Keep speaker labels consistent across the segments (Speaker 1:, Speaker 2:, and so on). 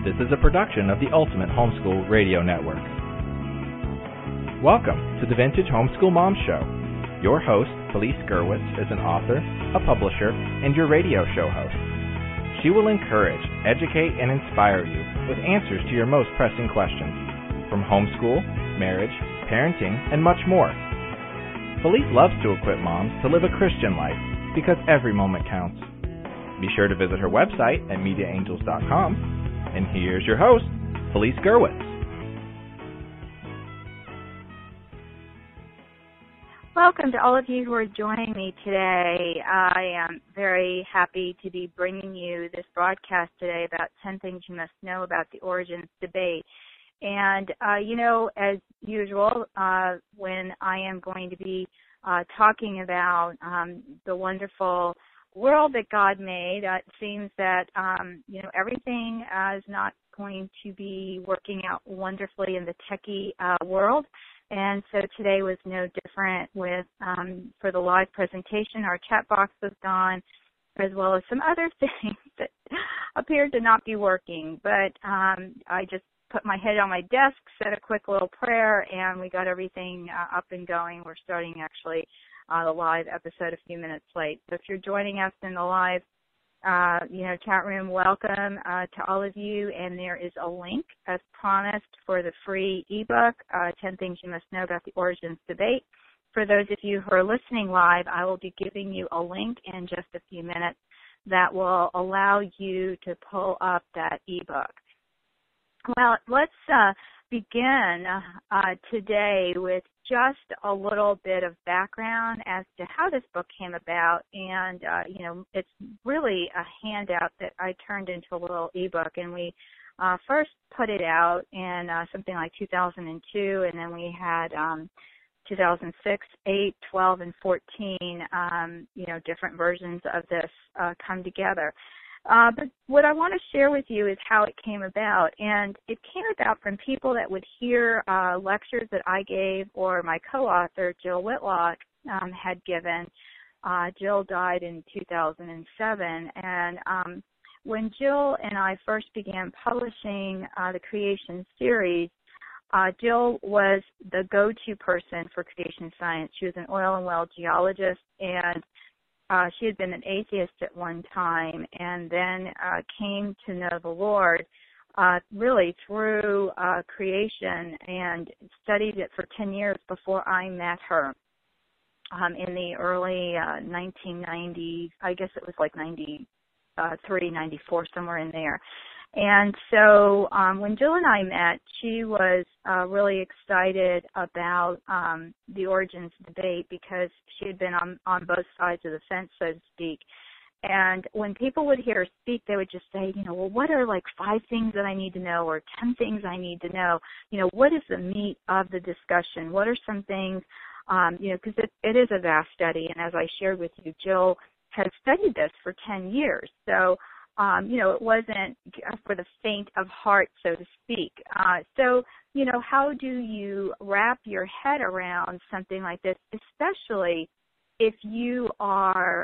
Speaker 1: This is a production of the Ultimate Homeschool Radio Network. Welcome to the Vintage Homeschool Mom Show. Your host, Felice Gerwitz, is an author, a publisher, and your radio show host. She will encourage, educate, and inspire you with answers to your most pressing questions, from homeschool, marriage, parenting, and much more. Felice loves to equip moms to live a Christian life because every moment counts. Be sure to visit her website at MediaAngels.com. And here's your host, Felice Gerwitz.
Speaker 2: Welcome to all of you who are joining me today. I am very happy to be bringing you this broadcast today about 10 things you must know about the origins debate. And, as usual, when I am going to be talking about the wonderful world that God made, it seems that, everything is not going to be working out wonderfully in the techie world. And so today was no different with, for the live presentation, our chat box was gone, as well as some other things that appeared to not be working. But I just put my head on my desk, said a quick little prayer, and we got everything up and going. We're starting actually the live episode a few minutes late. So if you're joining us in the live, chat room, welcome to all of you. And there is a link, as promised, for the free ebook, 10 Things You Must Know About the Origins Debate. For those of you who are listening live, I will be giving you a link in just a few minutes that will allow you to pull up that ebook. Well, let's begin today with just a little bit of background as to how this book came about. And, it's really a handout that I turned into a little ebook. And we first put it out in something like 2002, and then we had 2006, 8, 12, and 14, different versions of this come together. But what I want to share with you is how it came about. And it came about from people that would hear lectures that I gave or my co-author, Jill Whitlock, had given. Jill died in 2007. And when Jill and I first began publishing the Creation series, Jill was the go-to person for creation science. She was an oil and well geologist, and she had been an atheist at one time, and then came to know the Lord really through creation, and studied it for 10 years before I met her in the early 1990s. I guess it was like 93, 94, somewhere in there. And so when Jill and I met, she was really excited about the origins debate because she had been on both sides of the fence, so to speak. And when people would hear her speak, they would just say, well, what are like 5 things that I need to know, or 10 things I need to know? What is the meat of the discussion? What are some things, because it is a vast study. And as I shared with you, Jill has studied this for 10 years. So it wasn't for the faint of heart, so to speak. So, how do you wrap your head around something like this, especially if you are,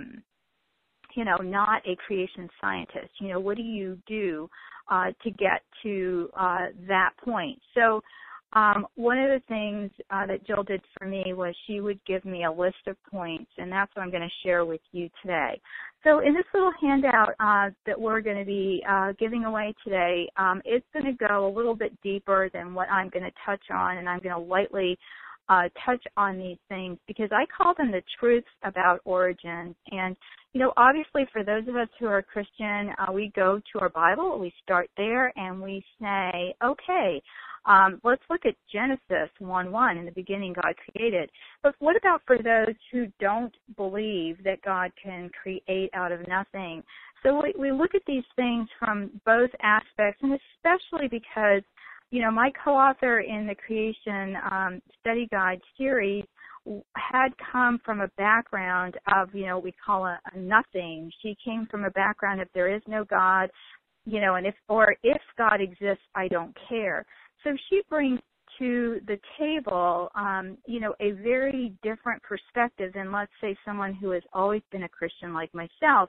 Speaker 2: not a creation scientist? What do you do to get to that point? So, one of the things that Jill did for me was she would give me a list of points, and that's what I'm going to share with you today. So in this little handout that we're going to be giving away today, it's going to go a little bit deeper than what I'm going to touch on, and I'm going to lightly touch on these things because I call them the truths about origins. And, obviously for those of us who are Christian, we go to our Bible, we start there, and we say, okay, let's look at Genesis 1:1. In the beginning, God created. But what about for those who don't believe that God can create out of nothing? So we look at these things from both aspects, and especially because, my co-author in the Creation Study Guide series had come from a background of, we call a nothing. She came from a background of there is no God, and if God exists, I don't care. So she brings to the table, a very different perspective than, let's say, someone who has always been a Christian like myself.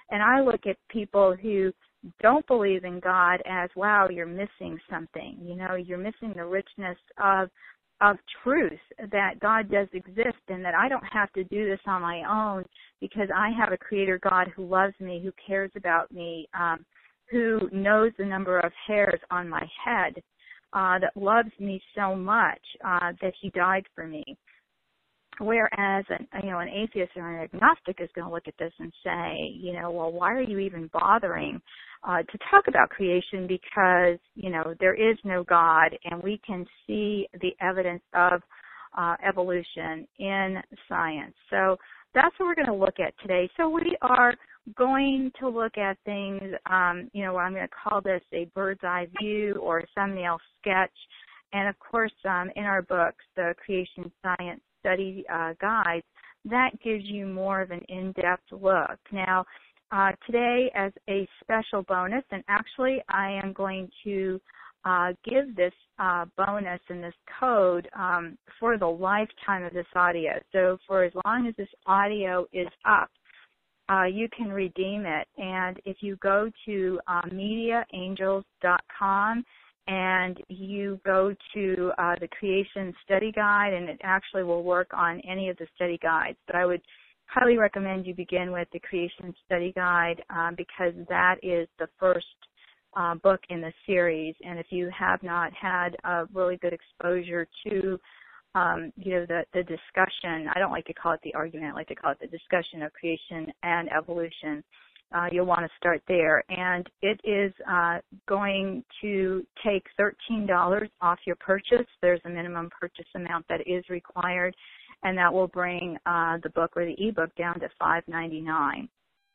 Speaker 2: And I look at people who don't believe in God as, wow, you're missing something. You know, you're missing the richness of truth, that God does exist and that I don't have to do this on my own because I have a creator God who loves me, who cares about me, who knows the number of hairs on my head, that loves me so much that he died for me. Whereas an atheist or an agnostic is going to look at this and say, you know, well, why are you even bothering to talk about creation? Because, you know, there is no God, and we can see the evidence of evolution in science. So that's what we're going to look at today. So we are going to look at things, you know, I'm going to call this a bird's eye view or a thumbnail sketch. And, of course, in our books, the Creation Science Study Guide, that gives you more of an in-depth look. Now, today as a special bonus, and actually I am going to give this bonus and this code for the lifetime of this audio. So for as long as this audio is up, you can redeem it. And if you go to MediaAngels.com and you go to the Creation Study Guide, and it actually will work on any of the study guides, but I would highly recommend you begin with the Creation Study Guide because that is the first book in the series. And if you have not had a really good exposure to you know, the discussion, I don't like to call it the argument, I like to call it the discussion of creation and evolution, you'll want to start there. And it is going to take $13 off your purchase. There's a minimum purchase amount that is required, and that will bring the book or the ebook down to $5.99.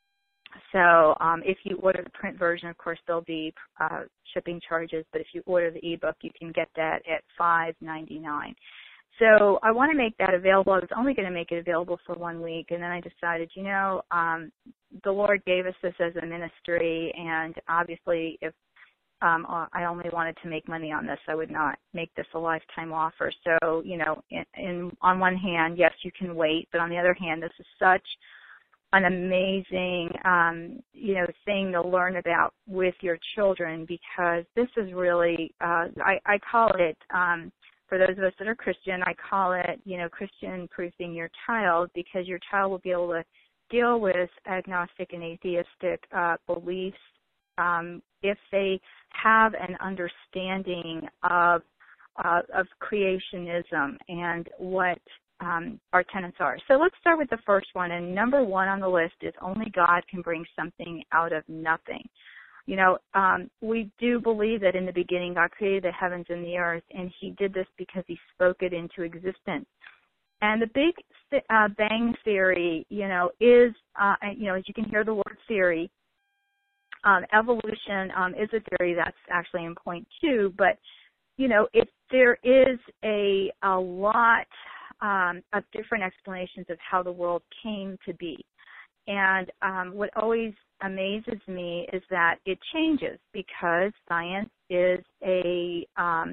Speaker 2: So if you order the print version, of course, there'll be shipping charges, but if you order the ebook, you can get that at $5.99. So I want to make that available. I was only going to make it available for 1 week, and then I decided, you know, the Lord gave us this as a ministry, and obviously if I only wanted to make money on this, I would not make this a lifetime offer. So, you know, on one hand, yes, you can wait, but on the other hand, this is such an amazing, you know, thing to learn about with your children, because this is really, I call it, for those of us that are Christian, I call it, you know, Christian-proofing your child, because your child will be able to deal with agnostic and atheistic beliefs if they have an understanding of creationism and what our tenets are. So let's start with the first one. And number one on the list is only God can bring something out of nothing. You know, we do believe that in the beginning God created the heavens and the earth, and he did this because he spoke it into existence. And the Big Bang Theory, you know, is, you know, as you can hear the word theory, evolution is a theory. That's actually in point 2. But, you know, there is a lot of different explanations of how the world came to be. And what always amazes me is that it changes, because science is a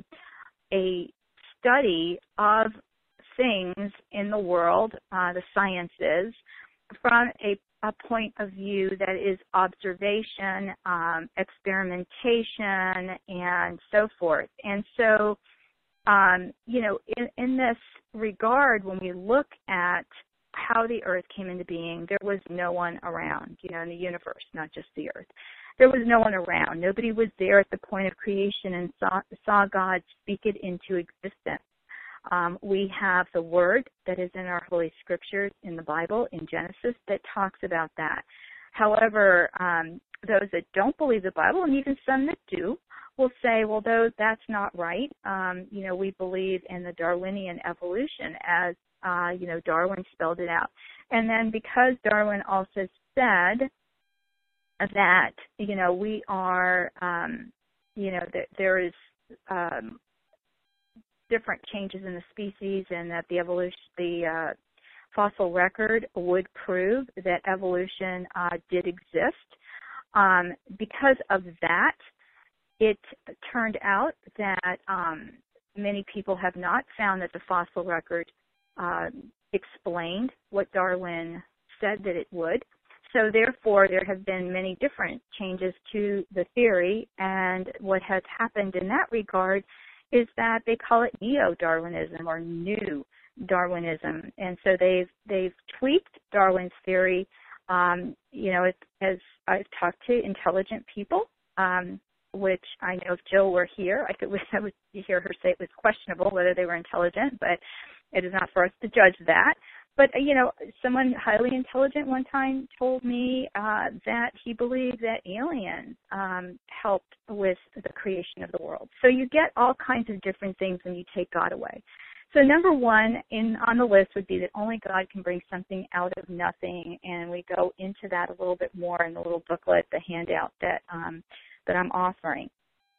Speaker 2: study of things in the world, the sciences, from a point of view that is observation, experimentation, and so forth. And so, you know, in this regard, when we look at how the earth came into being, there was no one around, you know, in the universe, not just the earth. There was no one around. Nobody was there at the point of creation and saw God speak it into existence. We have the word that is in our Holy Scriptures in the Bible, in Genesis, that talks about that. However, those that don't believe the Bible, and even some that do, will say, well, that's not right. You know, we believe in the Darwinian evolution, as you know, Darwin spelled it out. And then because Darwin also said that, you know, we are, you know, that there is different changes in the species, and that the fossil record would prove that evolution did exist. Because of that, it turned out that many people have not found that the fossil record explained what Darwin said that it would. So therefore, there have been many different changes to the theory, and what has happened in that regard is that they call it neo-Darwinism or new Darwinism, and so they've tweaked Darwin's theory. As I've talked to intelligent people, which I know if Jill were here, I would hear her say it was questionable whether they were intelligent, but it is not for us to judge that. But, someone highly intelligent one time told me that he believed that aliens helped with the creation of the world. So you get all kinds of different things when you take God away. So number one on the list would be that only God can bring something out of nothing, and we go into that a little bit more in the little booklet, the handout that I'm offering.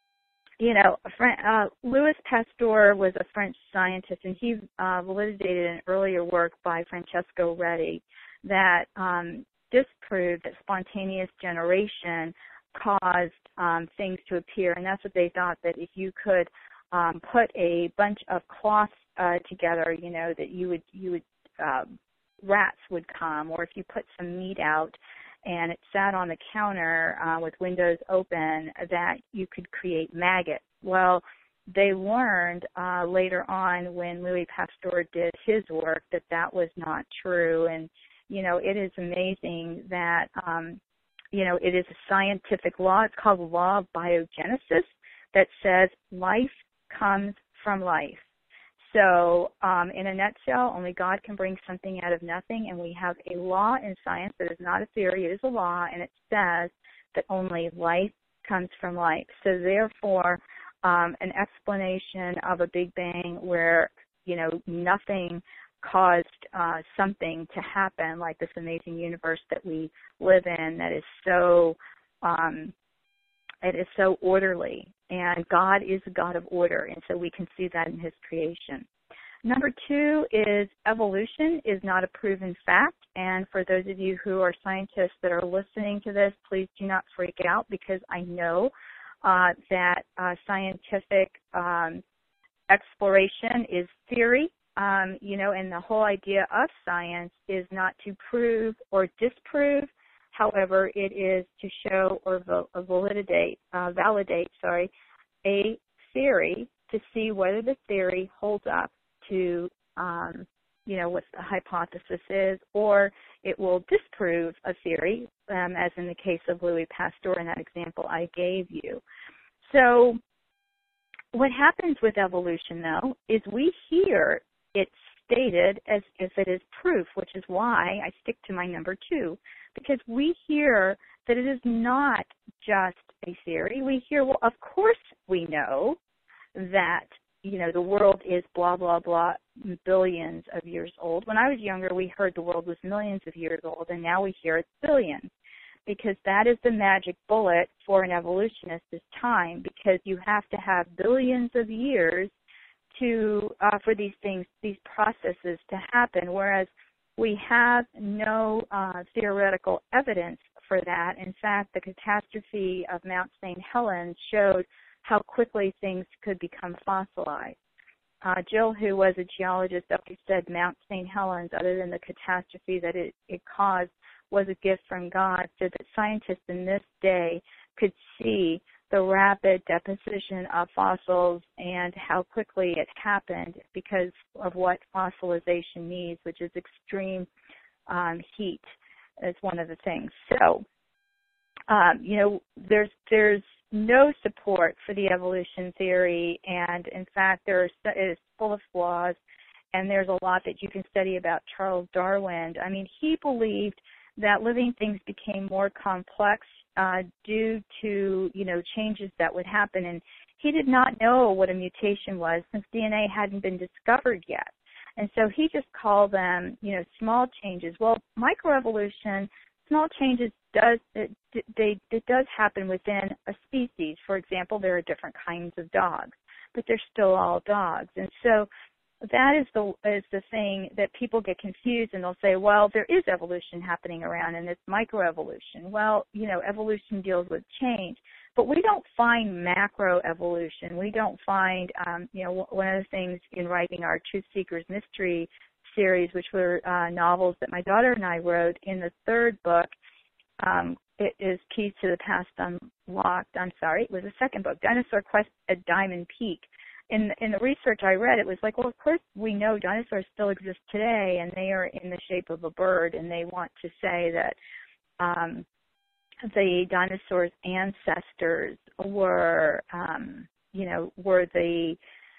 Speaker 2: Louis Pasteur was a French scientist, and he validated an earlier work by Francesco Redi that disproved that spontaneous generation caused things to appear, and that's what they thought, that if you could put a bunch of cloths together, that you would rats would come, or if you put some meat out and it sat on the counter with windows open, that you could create maggots. Well, they learned later on when Louis Pasteur did his work that was not true. And, it is amazing that, it is a scientific law. It's called the law of biogenesis that says life comes from life. So in a nutshell, only God can bring something out of nothing, and we have a law in science that is not a theory, it is a law, and it says that only life comes from life. So therefore, an explanation of a Big Bang where, nothing caused something to happen, like this amazing universe that we live in that is so it is so orderly, and God is a God of order, and so we can see that in his creation. Number two is evolution is not a proven fact, and for those of you who are scientists that are listening to this, please do not freak out, because I know that scientific exploration is theory, and the whole idea of science is not to prove or disprove. However, it is to show or validate a theory to see whether the theory holds up to, what the hypothesis is, or it will disprove a theory, as in the case of Louis Pasteur in that example I gave you. So what happens with evolution, though, is we hear it stated as if it is proof, which is why I stick to my number two, because we hear that it is not just a theory. We hear, well, of course we know that, the world is blah, blah, blah, billions of years old. When I was younger, we heard the world was millions of years old, and now we hear it's billions, because that is the magic bullet for an evolutionist is time, because you have to have billions of years for these things, these processes to happen, whereas we have no theoretical evidence for that. In fact, the catastrophe of Mount St. Helens showed how quickly things could become fossilized. Jill, who was a geologist, always said Mount St. Helens, other than the catastrophe that it caused, was a gift from God, so that scientists in this day could see the rapid deposition of fossils and how quickly it happened because of what fossilization needs, which is extreme heat, is one of the things. So, there's no support for the evolution theory, and in fact, it is full of flaws, and there's a lot that you can study about Charles Darwin. I mean, he believed that living things became more complex due to, changes that would happen. And he did not know what a mutation was since DNA hadn't been discovered yet. And so he just called them, small changes. Well, microevolution, small changes it does happen within a species. For example, there are different kinds of dogs, but they're still all dogs. And so that is the thing that people get confused, and they'll say, well, there is evolution happening around, and it's microevolution. Well, evolution deals with change, but we don't find macroevolution. We don't find, one of the things in writing our Truth Seekers Mystery series, which were novels that my daughter and I wrote, in the third book, it is Keys to the Past Unlocked. I'm sorry, it was the second book, Dinosaur Quest at Diamond Peak. In the research I read, it was like, well, of course we know dinosaurs still exist today, and they are in the shape of a bird, and they want to say that the dinosaurs' ancestors were, were the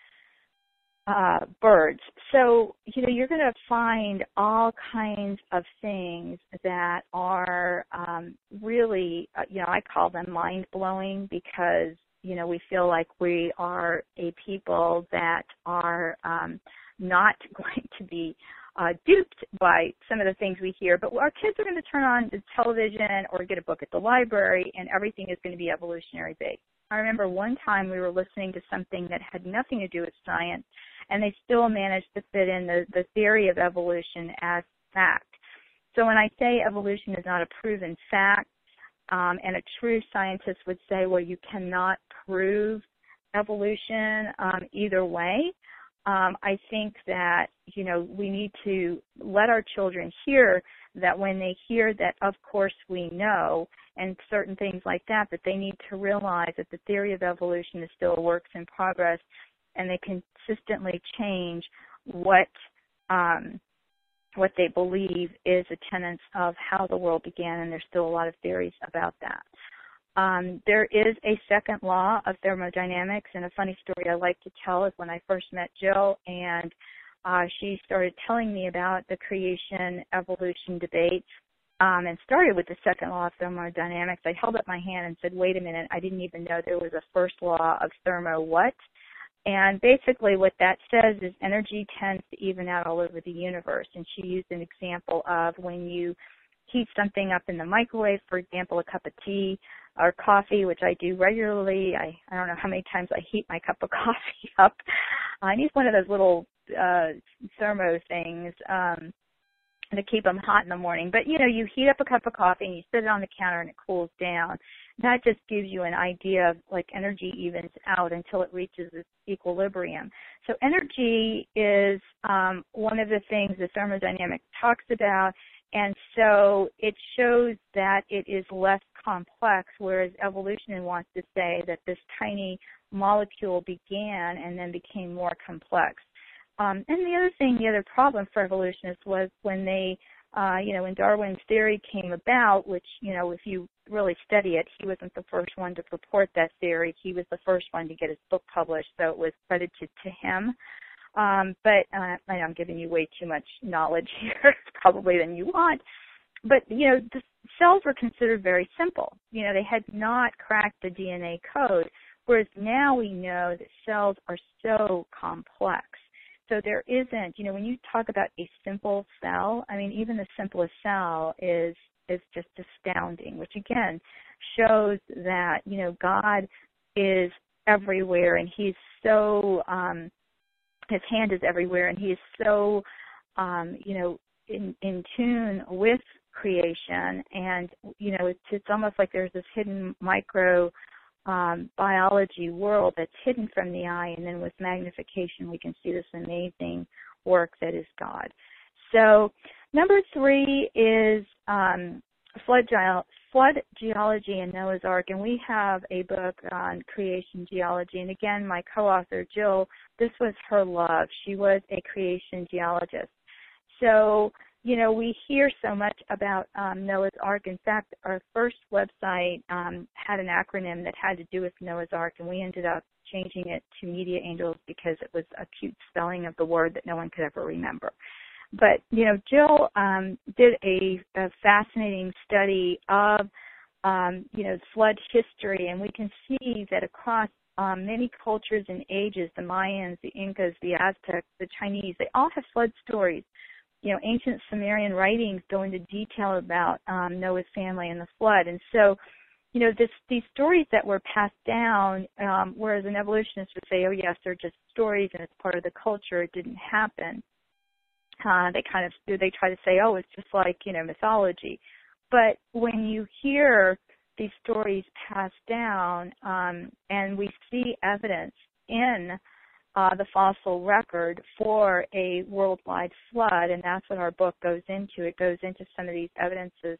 Speaker 2: birds. So, you're going to find all kinds of things that are really, I call them mind-blowing because, we feel like we are a people that are not going to be duped by some of the things we hear, but our kids are going to turn on the television or get a book at the library, and everything is going to be evolutionary based. I remember one time we were listening to something that had nothing to do with science, and they still managed to fit in the theory of evolution as fact. So when I say evolution is not a proven fact, and a true scientist would say, well, you cannot prove evolution either way, I think that, we need to let our children hear that when they hear that, of course, we know, and certain things like that, that they need to realize that the theory of evolution is still a work in progress, and they consistently change what they believe is the tenets of how the world began, and there's still a lot of theories about that. There is a second law of thermodynamics, and a funny story I like to tell is when I first met Jill, and she started telling me about the creation-evolution debate, and started with the second law of thermodynamics. I held up my hand and said, wait a minute, I didn't even know there was a first law of thermo what? And basically what that says is energy tends to even out all over the universe. And she used an example of when you heat something up in the microwave, for example, a cup of tea or coffee, which I do regularly. I don't know how many times I heat my cup of coffee up. I use one of those little thermo things to keep them hot in the morning. But, you heat up a cup of coffee and you sit it on the counter and it cools down. That just gives you an idea of like energy evens out until it reaches its equilibrium. So energy is one of the things that thermodynamics talks about, and so it shows that it is less complex, whereas evolution wants to say that this tiny molecule began and then became more complex. And the other problem for evolutionists was when they, when Darwin's theory came about, which, if you really study it, he wasn't the first one to purport that theory. He was the first one to get his book published, so it was credited to him. But I'm giving you way too much knowledge here, probably than you want. But, the cells were considered very simple. They had not cracked the DNA code, whereas now we know that cells are so complex. So there isn't, when you talk about a simple cell, even the simplest cell is just astounding, which again shows that, God is everywhere, and he's so, his hand is everywhere, and he is so, in tune with creation. And, it's almost like there's this hidden micro biology world that's hidden from the eye, and then with magnification we can see this amazing work that is God. So number 3 is flood geology and Noah's Ark, and we have a book on creation geology. And again, my co-author Jill, this was her love. She was a creation geologist. So we hear so much about Noah's Ark. In fact, our first website had an acronym that had to do with Noah's Ark, and we ended up changing it to Media Angels because it was a cute spelling of the word that no one could ever remember. But, Jill did a fascinating study of, flood history, and we can see that across many cultures and ages, the Mayans, the Incas, the Aztecs, the Chinese, they all have flood stories. Ancient Sumerian writings go into detail about Noah's family and the flood. And so, these stories that were passed down, whereas an evolutionist would say, oh, yes, they're just stories and it's part of the culture, it didn't happen. They try to say, oh, it's just like, mythology. But when you hear these stories passed down, and we see evidence in the fossil record for a worldwide flood, and that's what our book goes into. It goes into some of these evidences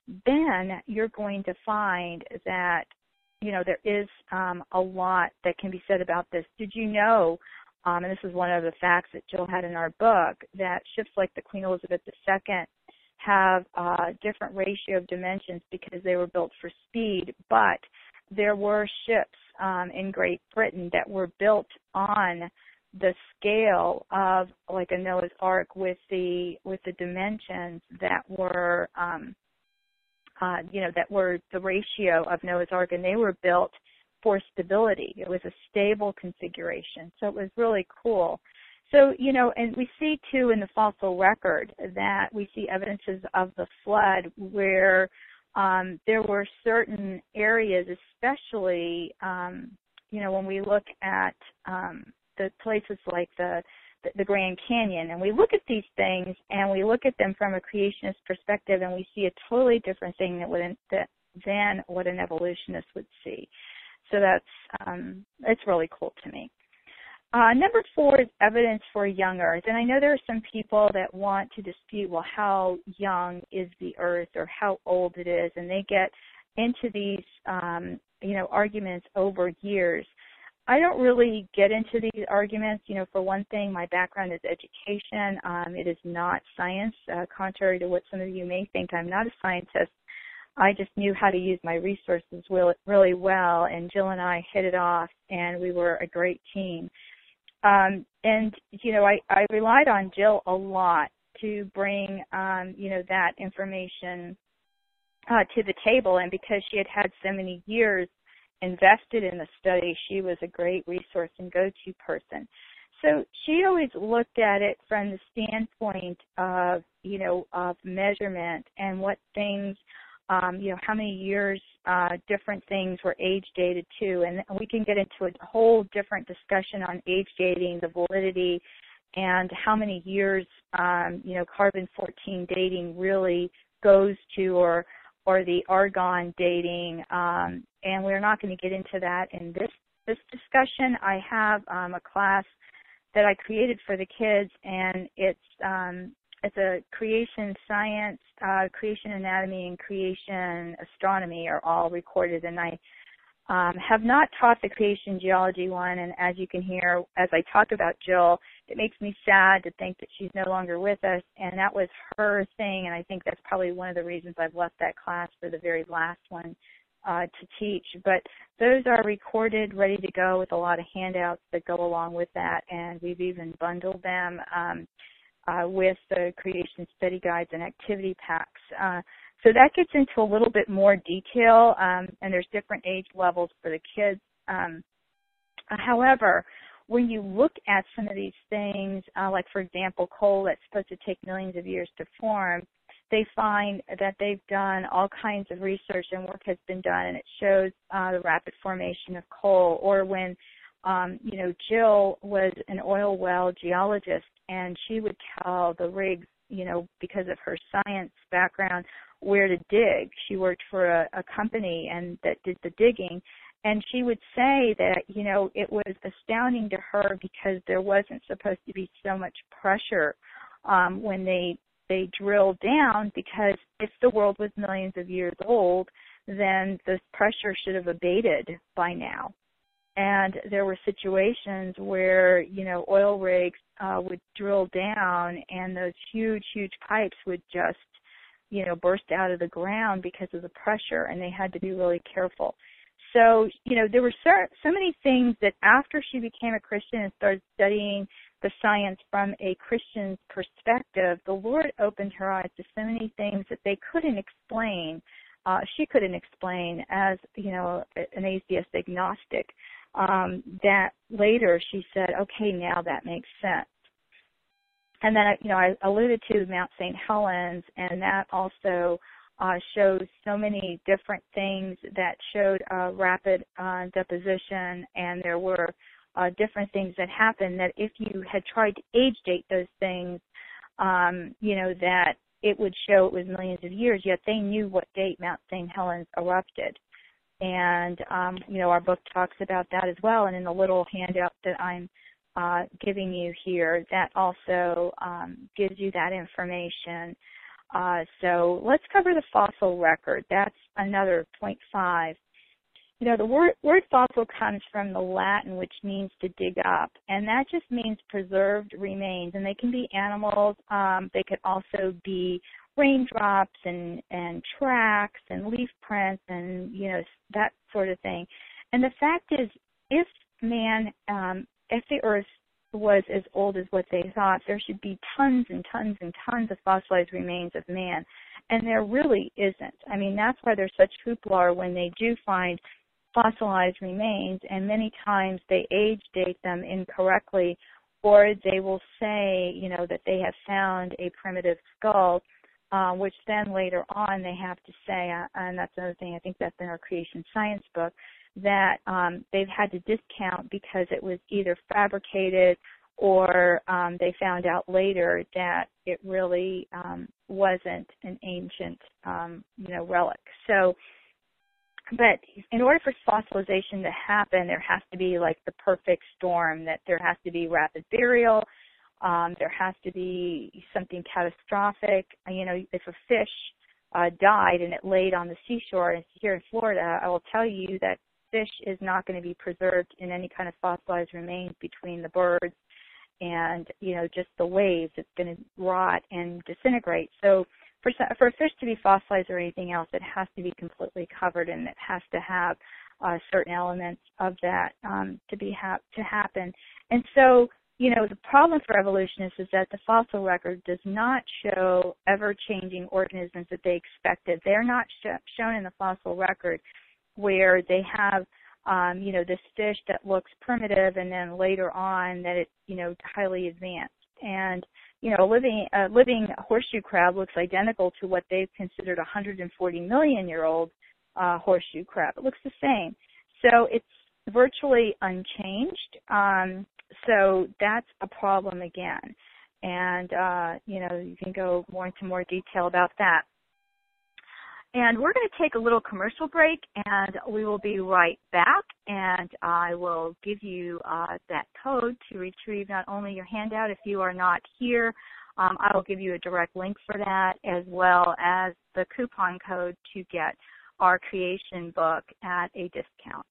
Speaker 2: then you're going to find that, there is a lot that can be said about this. Did you know, and this is one of the facts that Jill had in our book, that ships like the Queen Elizabeth II have a different ratio of dimensions because they were built for speed, but there were ships in Great Britain that were built on the scale of like a Noah's Ark with the dimensions that were that were the ratio of Noah's Ark, and they were built for stability. It was a stable configuration, so it was really cool. So, and we see too in the fossil record that we see evidences of the flood where there were certain areas, especially, when we look at the places like the Grand Canyon, and we look at these things and we look at them from a creationist perspective, and we see a totally different thing than what an evolutionist would see. So it's really cool to me. Number 4 is evidence for a young Earth. And I know there are some people that want to dispute, well, how young is the Earth or how old it is, and they get into these, arguments over years. I don't really get into these arguments. For one thing, my background is education. It is not science, contrary to what some of you may think. I'm not a scientist. I just knew how to use my resources really well, and Jill and I hit it off, and we were a great team. I relied on Jill a lot to bring, that information to the table, and because she had so many years invested in the study, she was a great resource and go-to person. So she always looked at it from the standpoint of, of measurement and what things, how many years different things were age dated to. And we can get into a whole different discussion on age dating, the validity, and how many years, carbon-14 dating really goes to, or the argon dating, and we're not going to get into that in this discussion. I have a class that I created for the kids, and it's a creation science, creation anatomy, and creation astronomy are all recorded, and I have not taught the creation geology one, and as you can hear, as I talk about Jill, it makes me sad to think that she's no longer with us, and that was her thing, and I think that's probably one of the reasons I've left that class for the very last one to teach. But those are recorded, ready to go with a lot of handouts that go along with that, and we've even bundled them with the creation study guides and activity packs. So that gets into a little bit more detail, and there's different age levels for the kids. However, when you look at some of these things, like, for example, coal that's supposed to take millions of years to form, they find that they've done all kinds of research and work has been done, and it shows the rapid formation of coal. Or when, Jill was an oil well geologist, and she would tell the rigs, because of her science background, where to dig. She worked for a company and that did the digging, and she would say that, it was astounding to her because there wasn't supposed to be so much pressure when they drilled down, because if the world was millions of years old, then the pressure should have abated by now. And there were situations where, oil rigs would drill down, and those huge, huge pipes would just, burst out of the ground because of the pressure, and they had to be really careful. So, there were so many things that after she became a Christian and started studying the science from a Christian's perspective, the Lord opened her eyes to so many things that they couldn't explain. She couldn't explain as, an atheist agnostic. That later she said, okay, now that makes sense. And then, I alluded to Mount St. Helens, and that also shows so many different things that showed rapid deposition, and there were different things that happened that if you had tried to age date those things, that it would show it was millions of years, yet they knew what date Mount St. Helens erupted. And, our book talks about that as well. And in the little handout that I'm giving you here, that also gives you that information. So let's cover the fossil record. That's another 0.5. You know, the word fossil comes from the Latin, which means to dig up, and that just means preserved remains. And they can be animals. They could also be raindrops and tracks and leaf prints and, you know, that sort of thing. And the fact is, if the Earth was as old as what they thought, there should be tons and tons and tons of fossilized remains of man. And there really isn't. I mean, that's why there's such hoopla when they do find fossilized remains, and many times they age date them incorrectly, or they will say, you know, that they have found a primitive skull, which then later on they have to say, and that's another thing, I think that's in our creation science book, that they've had to discount because it was either fabricated or they found out later that it really wasn't an ancient, relic. So, but in order for fossilization to happen, there has to be like the perfect storm, that there has to be rapid burial, there has to be something catastrophic. You know, if a fish died and it laid on the seashore here in Florida, I will tell you that fish is not going to be preserved in any kind of fossilized remains between the birds and, you know, just the waves. It's going to rot and disintegrate. So for a fish to be fossilized or anything else, it has to be completely covered, and it has to have certain elements of that to happen. And so, you know, the problem for evolutionists is that the fossil record does not show ever-changing organisms that they expected. They're not shown in the fossil record where they have, this fish that looks primitive, and then later on that it's, you know, highly advanced. And, you know, a living horseshoe crab looks identical to what they've considered 140 million-year-old horseshoe crab. It looks the same. So it's virtually unchanged. So that's a problem again. And, you can go into more detail about that. And we're going to take a little commercial break, and we will be right back. And I will give you that code to retrieve not only your handout if you are not here. I will give you a direct link for that, as well as the coupon code to get our creation book at a discount.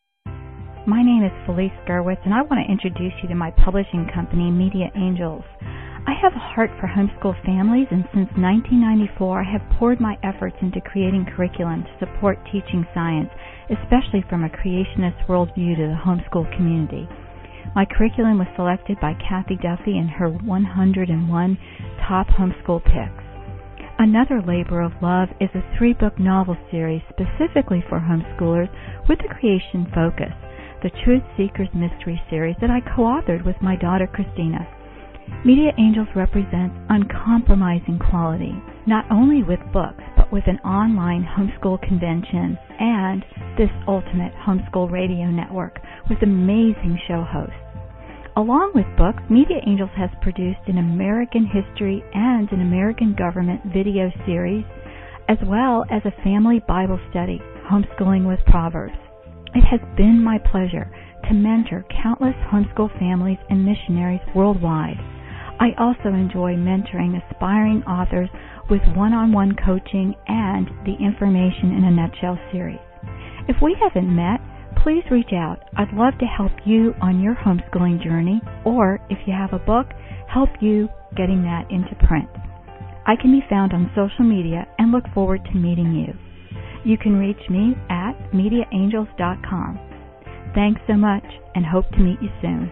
Speaker 3: My name is Felice Gerwitz, and I want to introduce you to my publishing company, Media Angels. I have a heart for homeschool families, and since 1994, I have poured my efforts into creating curriculum to support teaching science, especially from a creationist worldview to the homeschool community. My curriculum was selected by Kathy Duffy in her 101 top homeschool picks. Another labor of love is a 3-book novel series specifically for homeschoolers with a creation focus, the Truth Seekers Mystery Series that I co-authored with my daughter Christina. Media Angels represents uncompromising quality, not only with books, but with an online homeschool convention and this ultimate homeschool radio network with amazing show hosts. Along with books, Media Angels has produced an American history and an American government video series, as well as a family Bible study, Homeschooling with Proverbs. It has been my pleasure to mentor countless homeschool families and missionaries worldwide. I also enjoy mentoring aspiring authors with one-on-one coaching and the Information in a Nutshell series. If we haven't met, please reach out. I'd love to help you on your homeschooling journey, or if you have a book, help you getting that into print. I can be found on social media and look forward to meeting you. You can reach me at MediaAngels.com. Thanks so much, and hope to meet you soon.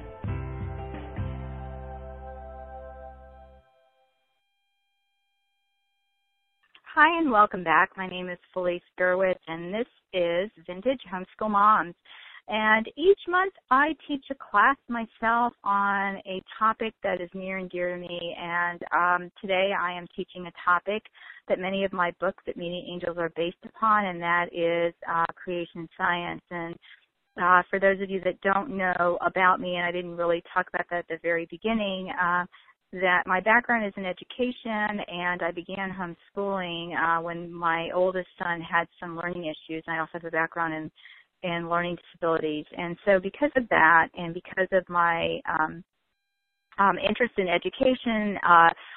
Speaker 2: Hi, and welcome back. My name is Felice Gerwitz, and this is Vintage Homeschool Moms. And each month I teach a class myself on a topic that is near and dear to me. And today I am teaching a topic that many of my books at Media Angels are based upon, and that is creation science. And for those of you that don't know about me, and I didn't really talk about that at the very beginning, that my background is in education, and I began homeschooling when my oldest son had some learning issues. And I also have a background in learning disabilities. And so because of that, and because of my interest in education,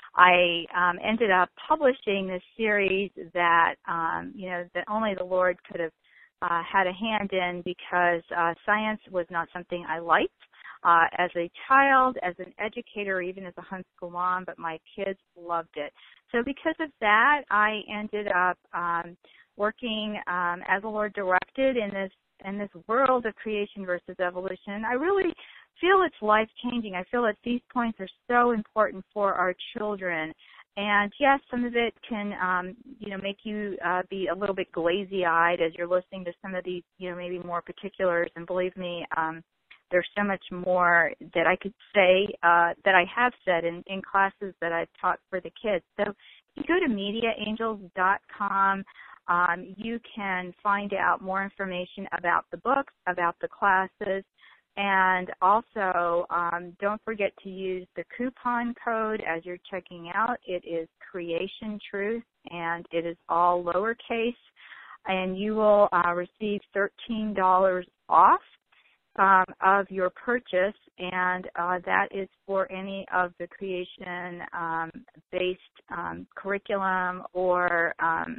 Speaker 2: I ended up publishing this series that, that only the Lord could have had a hand in, because science was not something I liked as a child, as an educator, even as a homeschool mom, but my kids loved it. So because of that, I ended up working as the Lord directed in this world of creation versus evolution. I really feel it's life-changing. I feel that these points are so important for our children. And yes, some of it can, make you be a little bit glazy-eyed as you're listening to some of these, maybe more particulars. And believe me, there's so much more that I could say that I have said in classes that I've taught for the kids. So if you go to mediaangels.com, you can find out more information about the books, about the classes, and also don't forget to use the coupon code as you're checking out. It is Creation Truth, and it is all lowercase, and you will receive $13 off of your purchase, and that is for any of the creation-based curriculum or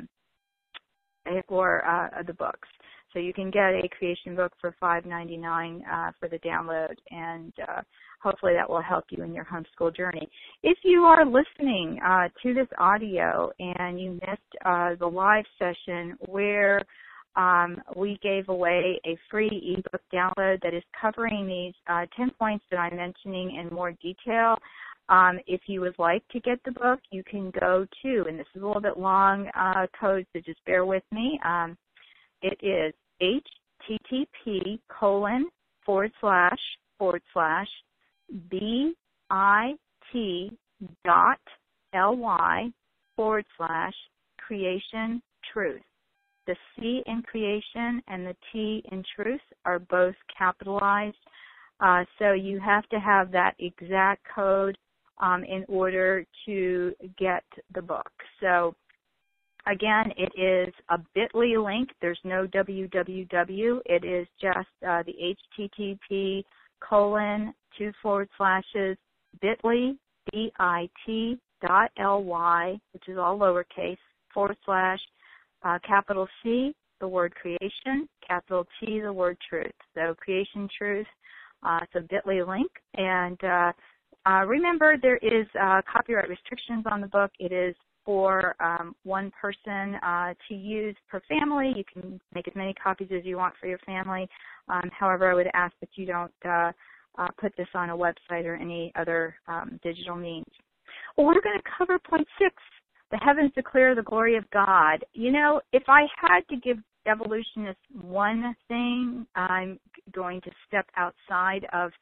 Speaker 2: the books. So you can get a creation book for $5.99 for the download, and hopefully that will help you in your homeschool journey. If you are listening to this audio and you missed the live session where we gave away a free ebook download that is covering these 10 points that I'm mentioning in more detail, if you would like to get the book, you can go to, and this is a little bit long code, so just bear with me. It is http://bit.ly/creation truth. The C in creation and the T in truth are both capitalized. So you have to have that exact code in order to get the book. So again, it is a bit.ly link. There's no www. It is just the http://bit.ly, bit.ly, which is all lowercase, / capital C, the word creation, capital T, the word truth. So creation truth, it's a bit.ly link. And remember, there is copyright restrictions on the book. It is for one person to use per family. You can make as many copies as you want for your family. However, I would ask that you don't put this on a website or any other digital means. Well, we're going to cover point 6. The heavens declare the glory of God. If I had to give evolutionists one thing, I'm going to step outside of,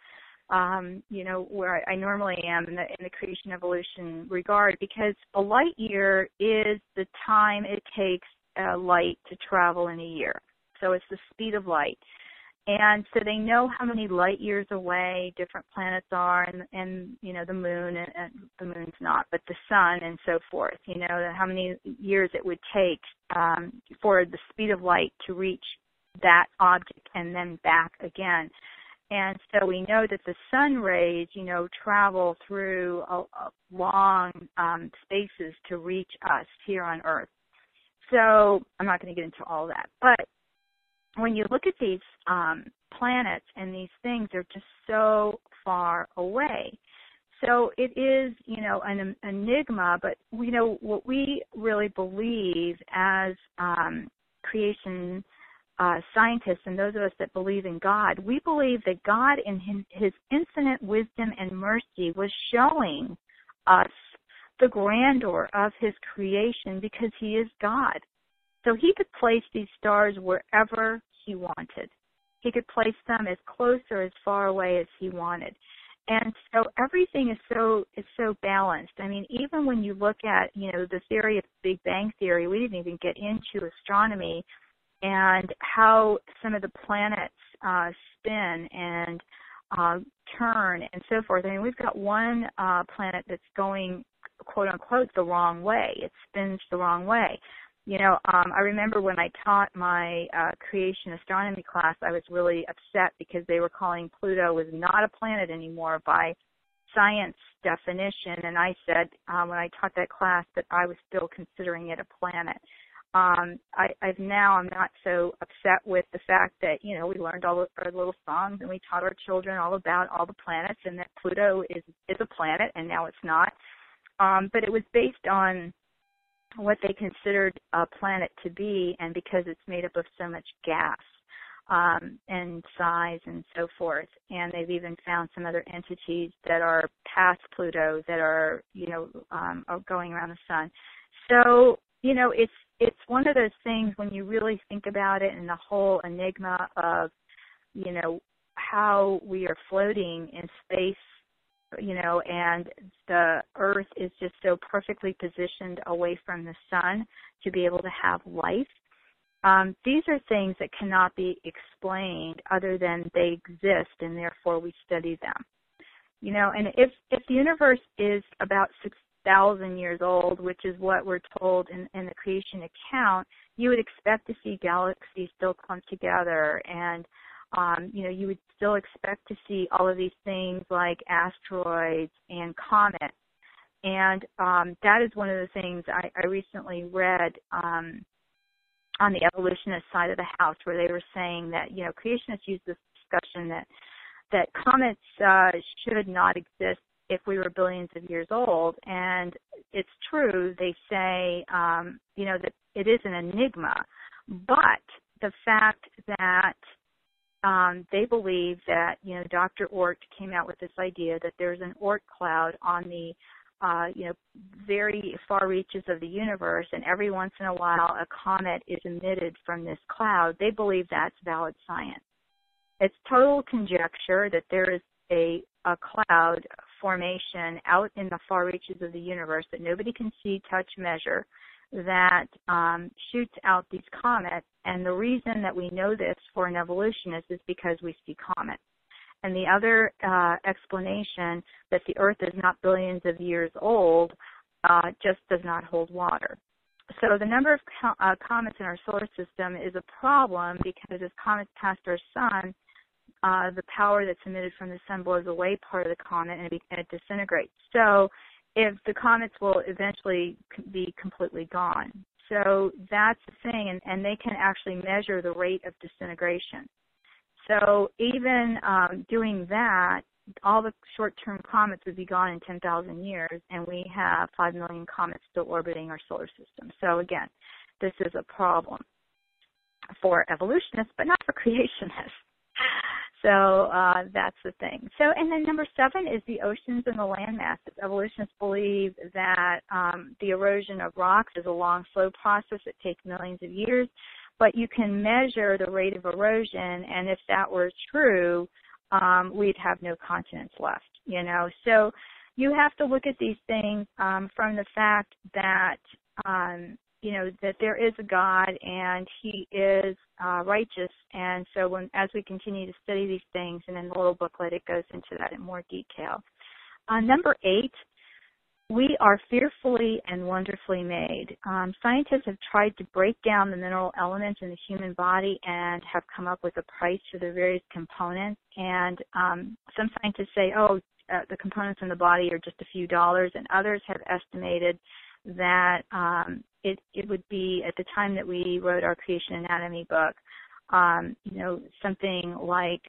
Speaker 2: where I normally am in the creation evolution regard, because a light year is the time it takes a light to travel in a year. So it's the speed of light. And so they know how many light years away different planets are, and the moon, and the moon's not, but the sun and so forth, how many years it would take for the speed of light to reach that object and then back again. And so we know that the sun rays, travel through long spaces to reach us here on Earth. So I'm not going to get into all that, but when you look at these planets and these things, they're just so far away. So it is, an enigma, but what we really believe as creation scientists and those of us that believe in God, we believe that God in his infinite wisdom and mercy was showing us the grandeur of his creation because he is God. So he could place these stars wherever he wanted. He could place them as close or as far away as he wanted. And so everything is so balanced. I mean, even when you look at, the theory of the Big Bang Theory, we didn't even get into astronomy and how some of the planets spin and turn and so forth. I mean, we've got one planet that's going, quote unquote, the wrong way. It spins the wrong way. I remember when I taught my creation astronomy class, I was really upset because they were calling Pluto was not a planet anymore by science definition, and I said when I taught that class that I was still considering it a planet. I'm not so upset with the fact that, we learned all our little songs and we taught our children all about all the planets and that Pluto is a planet, and now it's not. But it was based on what they considered a planet to be, and because it's made up of so much gas and size and so forth. And they've even found some other entities that are past Pluto that are, are going around the sun. So, it's one of those things when you really think about it, and the whole enigma of, how we are floating in space, and the Earth is just so perfectly positioned away from the sun to be able to have life. These are things that cannot be explained other than they exist, and therefore we study them. And if the universe is about 6,000 years old, which is what we're told in the creation account, you would expect to see galaxies still clumped together, and you would still expect to see all of these things like asteroids and comets. And that is one of the things I recently read on the evolutionist side of the house, where they were saying that, creationists use this discussion that comets should not exist if we were billions of years old. And it's true, they say, that it is an enigma. But the fact that they believe that, Dr. Oort came out with this idea that there's an Oort cloud on the, very far reaches of the universe, and every once in a while a comet is emitted from this cloud. They believe that's valid science. It's total conjecture that there is a cloud formation out in the far reaches of the universe that nobody can see, touch, measure, that shoots out these comets. And the reason that we know this for an evolutionist is because we see comets. And the other explanation that the Earth is not billions of years old just does not hold water. So the number of comets in our solar system is a problem because as comets pass our sun, the power that's emitted from the sun blows away part of the comet and it disintegrates. So if the comets will eventually be completely gone. So that's the thing, and they can actually measure the rate of disintegration. So even doing that, all the short-term comets would be gone in 10,000 years, and we have 5 million comets still orbiting our solar system. So again, this is a problem for evolutionists, but not for creationists. So that's the thing. So, and then number 7 is the oceans and the land masses. Evolutionists believe that the erosion of rocks is a long, slow process that takes millions of years, but you can measure the rate of erosion, and if that were true, we'd have no continents left, So you have to look at these things from the fact that, that there is a God and He is righteous. And so as we continue to study these things, and in the little booklet it goes into that in more detail. Number 8, we are fearfully and wonderfully made. Scientists have tried to break down the mineral elements in the human body and have come up with a price for the various components. And some scientists say, the components in the body are just a few dollars, and others have estimated that it would be, at the time that we wrote our Creation Anatomy book, something like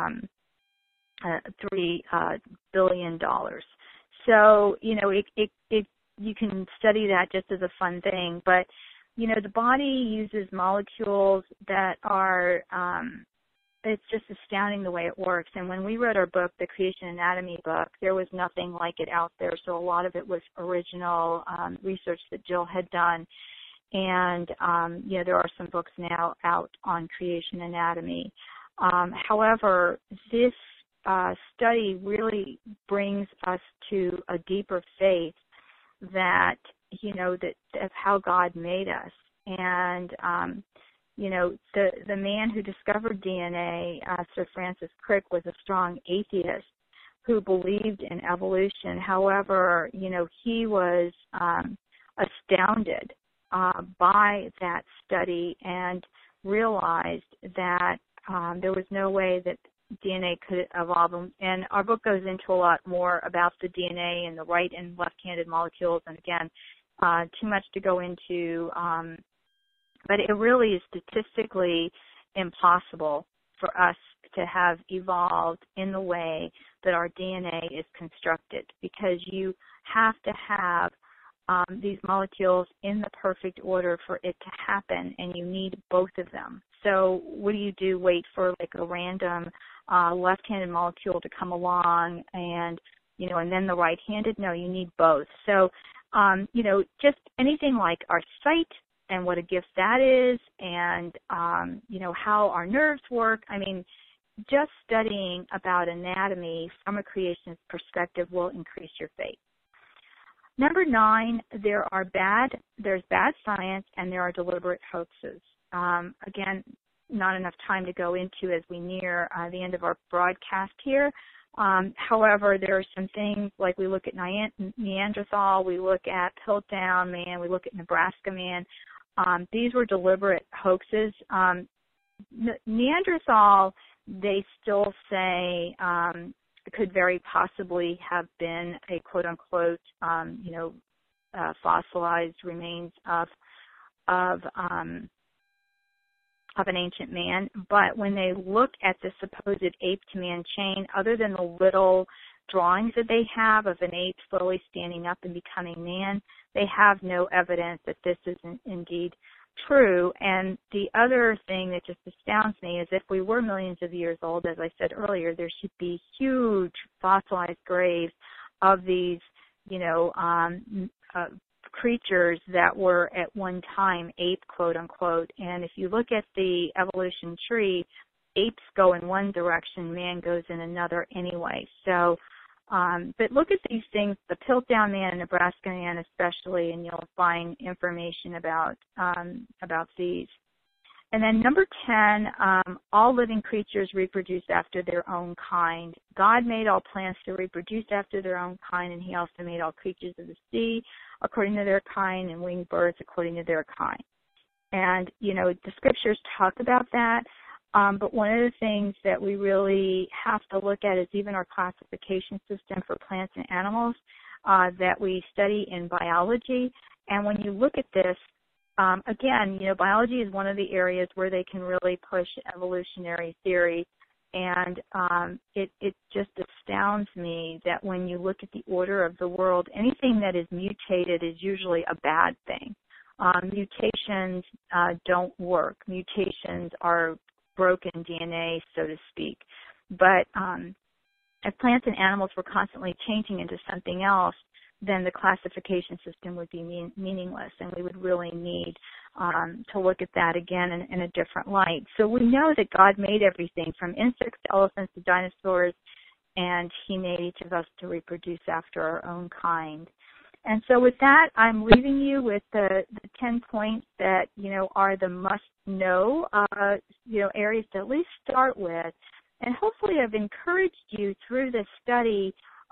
Speaker 2: $3 billion. So, you can study that just as a fun thing, but, the body uses molecules that are, it's just astounding the way it works. And when we wrote our book, the Creation Anatomy book, there was nothing like it out there. So a lot of it was original research that Jill had done. And, there are some books now out on creation anatomy. However, this study really brings us to a deeper faith that, that of how God made us. And, the man who discovered DNA, Sir Francis Crick, was a strong atheist who believed in evolution. However, he was astounded by that study and realized that there was no way that DNA could evolve. And our book goes into a lot more about the DNA and the right and left-handed molecules. And again, too much to go into, but it really is statistically impossible for us to have evolved in the way that our DNA is constructed, because you have to have these molecules in the perfect order for it to happen, and you need both of them. So what do? Wait for like a random left-handed molecule to come along and then the right-handed? No, you need both. So, just anything like our sight and what a gift that is, and, how our nerves work. I mean, just studying about anatomy from a creationist perspective will increase your faith. Number 9, there's bad science and there are deliberate hoaxes. Again, not enough time to go into as we near the end of our broadcast here. However, there are some things like we look at Neanderthal, we look at Piltdown Man, we look at Nebraska Man. These were deliberate hoaxes. Neanderthal, they still say could very possibly have been a quote-unquote, fossilized remains of an ancient man. But when they look at the supposed ape-to-man chain, other than the little drawings that they have of an ape slowly standing up and becoming man, they have no evidence that this is indeed true. And the other thing that just astounds me is if we were millions of years old, as I said earlier, there should be huge fossilized graves of these, creatures that were at one time ape, quote unquote. And if you look at the evolution tree, apes go in one direction, man goes in another anyway. So, but look at these things, the Piltdown Man and Nebraska Man especially, and you'll find information about these. And then number 10, all living creatures reproduce after their own kind. God made all plants to reproduce after their own kind, and he also made all creatures of the sea according to their kind, and winged birds according to their kind. And, the scriptures talk about that. But one of the things that we really have to look at is even our classification system for plants and animals that we study in biology. And when you look at this, again, biology is one of the areas where they can really push evolutionary theory. And it just astounds me that when you look at the order of the world, anything that is mutated is usually a bad thing. Mutations don't work. Mutations are broken DNA, so to speak. But if plants and animals were constantly changing into something else, then the classification system would be meaningless, and we would really need to look at that again in a different light. So we know that God made everything from insects to elephants to dinosaurs, and he made each of us to reproduce after our own kind. And so with that, I'm leaving you with the 10 points that, are the must-know, areas to at least start with. And hopefully I've encouraged you through this study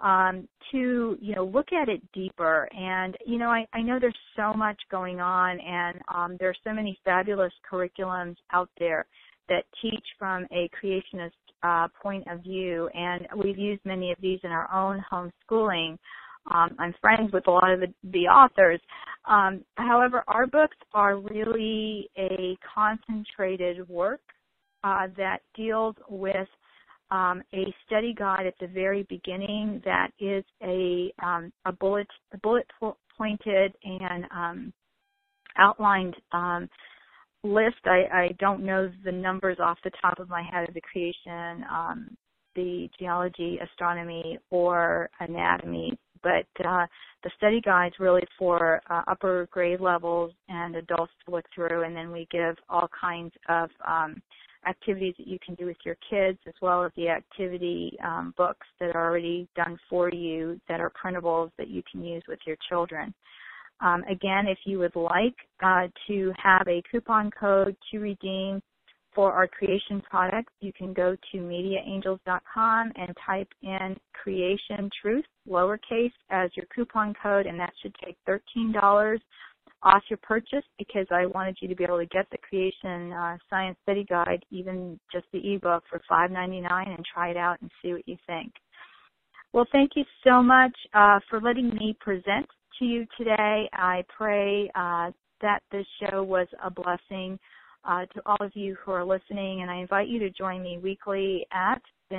Speaker 2: to, look at it deeper. And, I know there's so much going on, and there's so many fabulous curriculums out there that teach from a creationist point of view. And we've used many of these in our own homeschooling. I'm friends with a lot of the authors. However, our books are really a concentrated work that deals with a study guide at the very beginning that is a bullet pointed and outlined list. I don't know the numbers off the top of my head of the creation, the geology, astronomy, or anatomy, but the study guide's really for upper grade levels and adults to look through, and then we give all kinds of activities that you can do with your kids, as well as the activity books that are already done for you that are printables that you can use with your children. Again, if you would like to have a coupon code to redeem for our creation products, you can go to MediaAngels.com and type in Creation Truth, lowercase, as your coupon code, and that should take $13 off your purchase because I wanted you to be able to get the Creation Science Study Guide, even just the ebook, for $5.99 and try it out and see what you think. Well, thank you so much for letting me present to you today. I pray that this show was a blessing to all of you who are listening, and I invite you to join me weekly at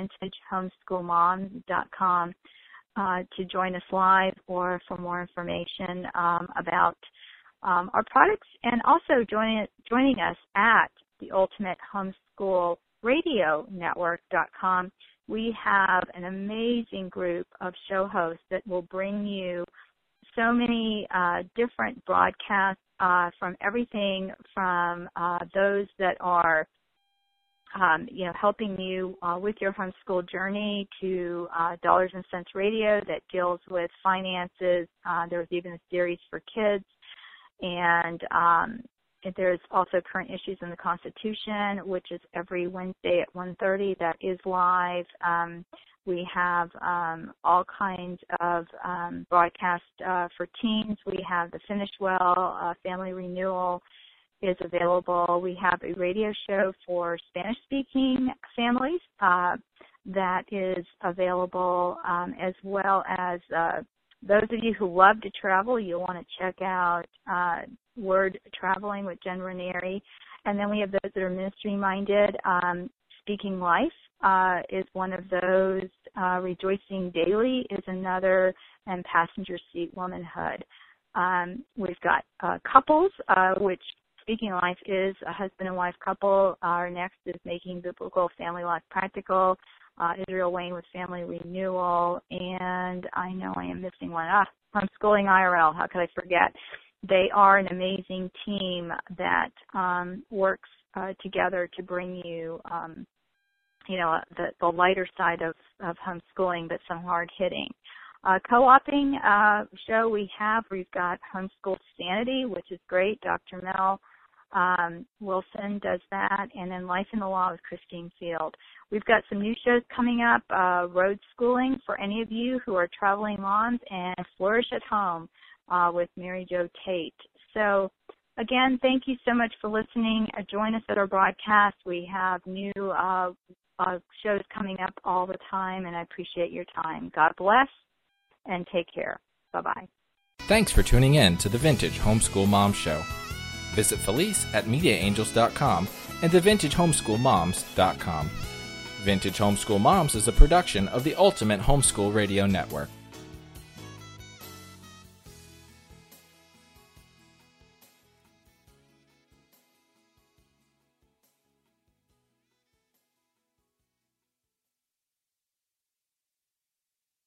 Speaker 2: vintagehomeschoolmoms.com to join us live or for more information about our products, and also joining us at the Ultimate Homeschool Radio Network.com. We have an amazing group of show hosts that will bring you so many different broadcasts from everything from those that are helping you with your homeschool journey to Dollars and Cents Radio that deals with finances. There's even a series for kids, and there's also Current Issues in the Constitution, which is every Wednesday at 1:30. That is live. We have all kinds of broadcasts for teens. We have the Finish Well, Family Renewal is available. We have a radio show for Spanish-speaking families that is available, as well as those of you who love to travel. You'll want to check out Word Traveling with Jen Ranieri. And then we have those that are ministry-minded. Speaking Life is one of those. Rejoicing Daily is another, and Passenger Seat Womanhood. We've got couples, which Speaking Life is a husband and wife couple. Our next is Making Biblical Family Life Practical. Israel Wayne with Family Renewal, and I know I am missing one. Homeschooling IRL, how could I forget? They are an amazing team that works together to bring you, the lighter side of homeschooling, but some hard hitting. Co-oping show we've got Homeschool Sanity, which is great. Dr. Mel Wilson does that, and then Life in the Law with Christine Field. We've got some new shows coming up, Road Schooling for any of you who are traveling moms, and Flourish at Home with Mary Jo Tate. So, again, thank you so much for listening. Join us at our broadcast. We have new shows coming up all the time, and I appreciate your time. God bless, and take care. Bye-bye.
Speaker 1: Thanks for tuning in to the Vintage Homeschool Mom Show. Visit Felice at MediaAngels.com and TheVintageHomeschoolMoms.com. Vintage Homeschool Moms is a production of the Ultimate Homeschool Radio Network.